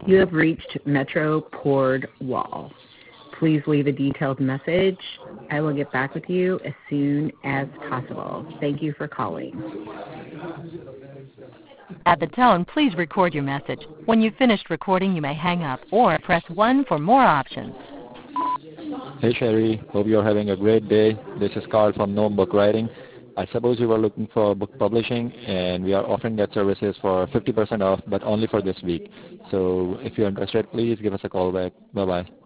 You have reached Metro Port Wall. Please leave a detailed message. I will get back with you as soon as possible. Thank you for calling. At the tone, please record your message. When you've finished recording, you may hang up or press 1 for more options. Hey Sherry, hope you're having a great day. This is Carl from Gnome Book Writing. I suppose you were looking for book publishing, and we are offering that services for 50% off, but only for this week. So if you're interested, please give us a call back. Bye-bye.